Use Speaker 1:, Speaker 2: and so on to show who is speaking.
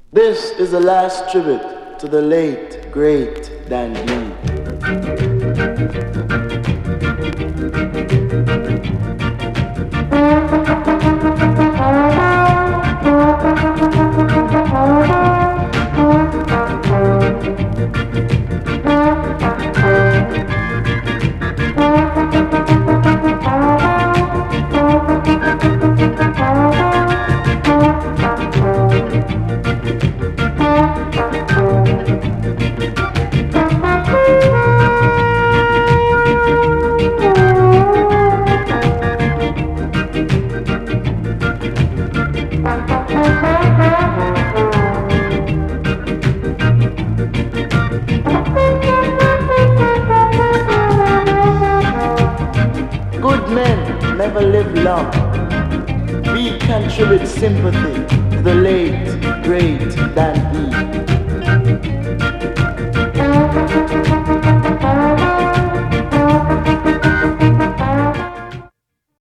Speaker 1: This is the last tribute to the late, great Dan B. Good men never live long. We contribute sympathy to the late, great Dan B.